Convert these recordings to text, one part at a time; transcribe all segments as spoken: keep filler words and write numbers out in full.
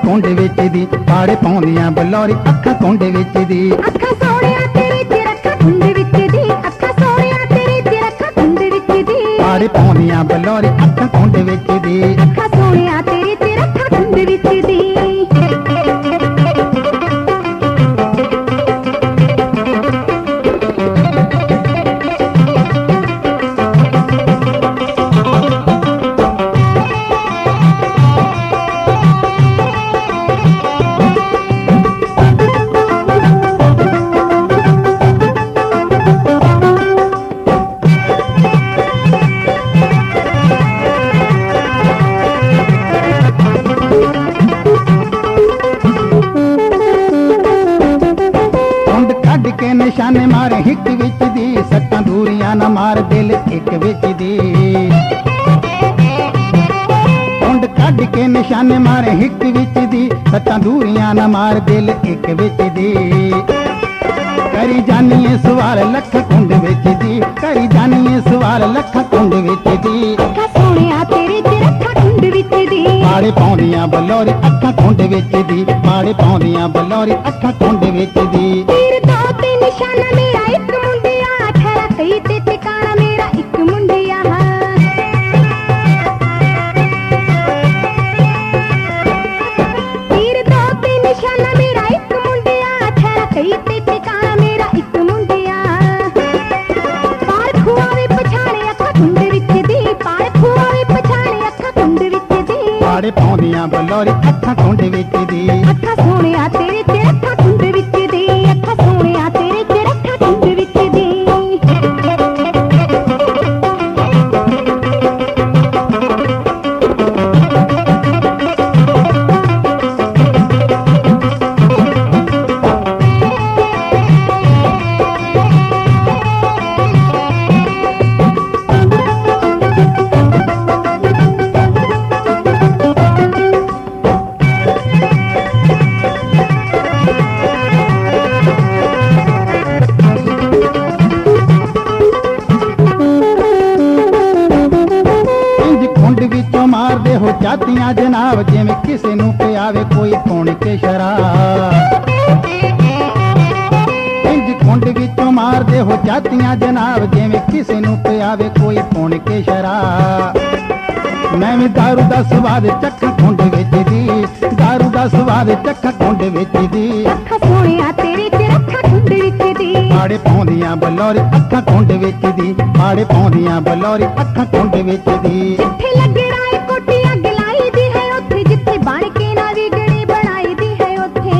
ਕੁੰਡ ਵਿੱਚ ਦੀ, ਪਾੜੇ ਪਾਉਂਦੀਆਂ ਬਲੌਰੀ ਅੱਖਾਂ ਕੁੰਡ ਵਿੱਚ ਦੀ। ਅੱਖਾਂ ਸੋਹਣਿਆ ਤੇਰੇ ਚ ਰੱਖਾਂ ਕੁੰਡ ਵਿੱਚ ਦੀ, ਅੱਖਾਂ ਸੋਹਣਿਆ ਤੇਰੇ ਚ ਰੱਖਾਂ ਕੁੰਡ ਵਿੱਚ ਦੀ। ਪਾੜੇ ਪਾਉਂਦੀਆਂ ਬਲੌਰੀ ਅੱਖਾਂ ਕੁੰਡ ਵਿੱਚ ਦੀ। ਅੱਖਾਂ ਸੋਹਣਿਆ ਤੇਰੇ ਚ ਰੱਖਾਂ ਕੁੰਡ ਵਿੱਚ ਦੀ। ਨਿਸ਼ਾਨੇ ਮਾਰੇ ਹਿੱਕ ਵਿੱਚ ਦੀ, ਸੱਟਾਂ ਦੂਰੀਆਂ ਨਾ ਮਾਰ ਦਿਲ ਇੱਕ ਵਿੱਚ ਦੀ। ਕੁੰਡ ਕੱਢ ਕੇ ਨਿਸ਼ਾਨੇ ਮਾਰੇ ਹਿੱਕ ਵਿੱਚ ਦੀ, ਸੱਟਾਂ ਦੂਰੀਆਂ ਨਾ ਮਾਰ ਦਿਲ ਇੱਕ ਵਿੱਚ ਦੀ। ਕਰੀ ਜਾਨੀਏ ਸਵਾਲ ਲੱਖ ਕੁੰਡ ਵਿੱਚ ਦੀ, ਕਰੀ ਜਾਨੀਏ ਸਵਾਲ ਲੱਖ ਕੁੰਡ ਵਿੱਚ ਦੀ। ਅੱਖਾਂ ਸੋਹਣਿਆ ਤੇਰੇ ਚ ਰੱਖਾਂ ਕੁੰਡ ਵਿੱਚ ਦੀ। ਪਾੜੇ ਪਾਉਂਦੀਆਂ ਬਲੌਰੀ ਅੱਖਾਂ ਕੁੰਡ ਵਿੱਚ ਦੀ, ਪਾੜੇ ਪਾਉਂਦੀਆਂ ਬਲੌਰੀ ਅੱਖਾਂ ਕੁੰਡ ਵਿੱਚ ਦੀ। ਤੀਰ ਦਾ ਤੇ ਨਿਸ਼ਾਨਾ ਮੇਰਾ ਇੱਕ ਮੁੰਡਿਆ, ਠਹਿਰਾ ਕਈ ਤੇ ਟਿਕਾਣਾ ਮੇਰਾ ਇੱਕ ਮੁੰਡਿਆ। ਤੀਰ ਦਾ ਤੇ ਨਿਸ਼ਾਨਾ ਮੇਰਾ ਇੱਕ ਮੁੰਡਿਆ, ਠਹਿਰਾ ਕਈ ਤੇ ਟਿਕਾਣਾ ਮੇਰਾ ਇੱਕ ਮੁੰਡਿਆ। ਪਾਰ ਖੁਆਵੇ ਪਛਾਣੇ ਅੱਖਾਂ ਕੁੰਡ ਵਿੱਚ ਦੀ, ਪਾਰ ਖੁਆਵੇ ਪਛਾਣੇ ਅੱਖਾਂ ਕੁੰਡ ਵਿੱਚ ਦੀ। ਪਾੜੇ ਪਾਉਂਦੀਆਂ ਬਲੌਰੀ ਅੱਖਾਂ ਕੁੰਡ ਵਿੱਚ ਦੀ। ਅੱਖਾਂ ਸੋਹਣਿਆ ਤੇਰੇ ਚ ਰੱਖਾਂ ਕੁੰਡ ਵਿੱਚ ਦੀ, ਅੱਖਾਂ ਸੋਹਣਿਆ ਤੇਰੇ ਚ ਰੱਖਾਂ ਕੁੰਡ ਵਿੱਚ ਦੀ। ਮਾਰਦੇ ਹੋ ਜਾਤੀਆਂ ਜਨਾਬ, ਜਿਵੇਂ ਕਿਸੇ ਨੂੰ ਪਿਆਵੇ ਕੋਈ ਪੁਣ ਕੇ ਸ਼ਰਾਬ। ਇੰਜ ਕੁੰਡ ਵਿੱਚੋਂ ਮਾਰਦੇ ਹੋ ਜਾਤੀਆਂ ਜਨਾਬ, ਜਿਵੇਂ ਕਿਸੇ ਨੂੰ ਪਿਆਵੇ ਕੋਈ ਪੁਣ ਕੇ ਸ਼ਰਾਬ। ਮੈਂ ਵੀ ਦਾਰੂ ਦਾ ਸਵਾਦ ਚੱਖਾਂ ਕੁੰਡ ਵਿੱਚ ਦੀ, ਦਾਰੂ ਦਾ ਸਵਾਦ ਚੱਖਾਂ ਕੁੰਡ ਵਿੱਚ ਦੀ। ਅੱਖਾਂ ਸੋਹਣਿਆ ਤੇਰੇ ਚ ਰੱਖਾਂ ਕੁੰਡ ਵਿੱਚ ਦੀ। ਪਾੜੇ ਪਾਉਂਦੀਆਂ ਬਲੌਰੀ ਅੱਖਾਂ ਕੁੰਡ ਵਿੱਚ ਦੀ, ਪਾੜੇ ਪਾਉਂਦੀਆਂ ਬਲੌਰੀ ਅੱਖਾਂ ਕੁੰਡ ਵਿੱਚ ਦੀ। ਜਿੱਥੇ ਲੱਗਣਾ ਏ ਕੋਠੀ ਅੱਗ ਲਾਈ ਦੀ ਹੈ ਉੱਥੇ, ਜਿੱਥੇ ਬਣ ਕੇ ਨਾ ਵਿਗੜੀ ਬਣਾਈ ਦੀ ਹੈ ਉੱਥੇ।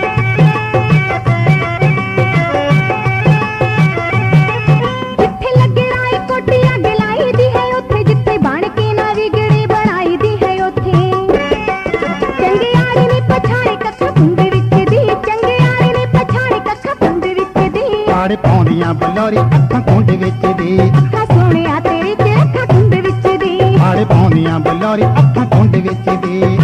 ਜਿੱਥੇ ਲੱਗਣਾ ਏ ਕੋਠੀ ਅੱਗ ਲਾਈ ਦੀ ਹੈ ਉੱਥੇ, ਜਿੱਥੇ ਬਣ ਕੇ ਨਾ ਵਿਗੜੀ ਬਣਾਈ ਦੀ ਹੈ ਉੱਥੇ। ਚੰਗਿਆੜੀ ਨੇ ਪਛਾਣੇ ਕੱਖਾਂ ਕੁੰਡ ਵਿੱਚ ਦੀ, ਚੰਗਿਆੜੀ ਨੇ ਪਛਾਣੇ ਕੱਖਾਂ ਕੁੰਡ ਵਿੱਚ ਦੀ। ਪਾੜੇ ਪਾਉਂਦੀਆਂ ਬਲੌਰੀ ਅੱਖਾਂ ਕੁੰਡ ਵਿੱਚ ਦੀ। ਅੱਖਾਂ ਸੋਹਣਿਆ ਤੇਰੇ ਚ ਰੱਖਾਂ ਕੁੰਡ ਵਿੱਚ ਦੀ। ਪਾੜੇ ਪਾਉਂਦੀਆਂ ਬਲੌਰੀ ਅੱਖਾਂ ਕੁੰਡ ਵਿੱਚ ਦੀ।